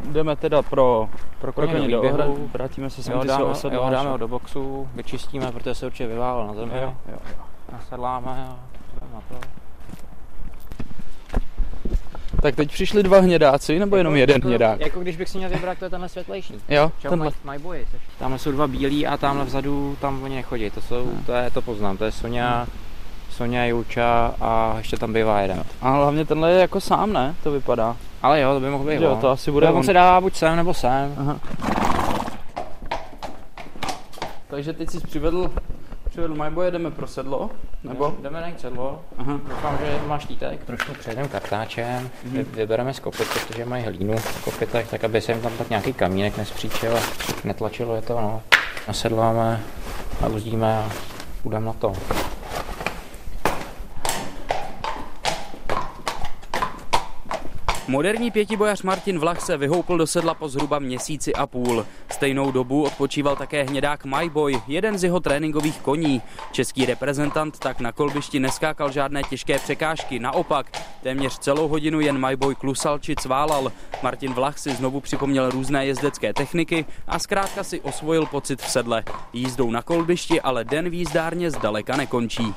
jdeme teda pro koně do běhu. Vrátíme se sem, Jo, ty se osedláš. dáme ho do boxu, vyčistíme, protože se určitě vyválil na zemi. Jo. Nasedláme a jdeme na to. Tak teď přišli 2 hnědáci, nebo jenom jeden hnědák? Jako když bych si měl vybrat, to je tenhle světlejší. Jo, Čau, tenhle. my boys. Tamhle jsou 2 bílí a tamhle vzadu, tam oni nechodí. To poznám, to je Sonja, Julča a ještě tam bývá jeden. A hlavně tenhle je jako sám, ne? To vypadá. Ale jo, to by mohl být. Jo, to asi bude on se dává buď sem nebo sem. Aha. Takže teď jsi přivedl Majboje, jdeme pro sedlo, nebo? Jdeme najít sedlo. Aha. Doufám, že máš lítek. Trošku přejdeme kartáčem, vybereme z kopyt, protože mají hlínu v kopytech, tak aby se jim tam tak nějaký kamínek nespříčil a netlačilo je to, no. Nasedláme, nauzdíme a půjdeme na to. Moderní pětibojař Martin Vlach se vyhoupl do sedla po zhruba měsíci a půl. Stejnou dobu odpočíval také hnědák Majboj, jeden z jeho tréninkových koní. Český reprezentant tak na kolbišti neskákal žádné těžké překážky, naopak téměř celou hodinu jen Majboj klusal či cválal. Martin Vlach si znovu připomněl různé jezdecké techniky a zkrátka si osvojil pocit v sedle. Jízdou na kolbišti ale den v jízdárně zdaleka nekončí.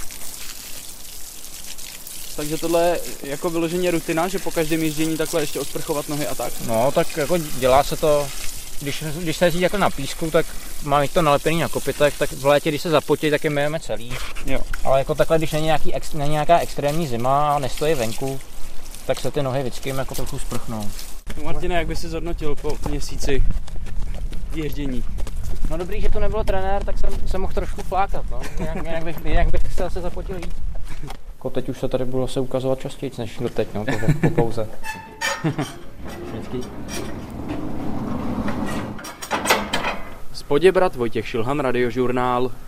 Takže tohle je jako vyloženě rutina, že po každém jíždění takhle ještě osprchovat nohy a tak? No, tak jako dělá se to, když se jezdí jako na písku, tak máme to nalepený na kopytech, tak v létě, když se zapotí, tak je myjeme celý. Jo. Ale jako takhle, když není nějaká extrémní zima a nestojí venku, tak se ty nohy vždycky jako trochu sprchnou. Martine, jak by si zhodnotil po měsíci ježdění? No dobrý, že to nebylo trenér, tak jsem mohl trošku flákat, no. Jinak bych se zapotil víc. Jako teď už se tady bylo se ukazovat častěji, než doteď, no, po pauze. Vždycky. Z Poděbrad Vojtěch Šilhan, Radiožurnál.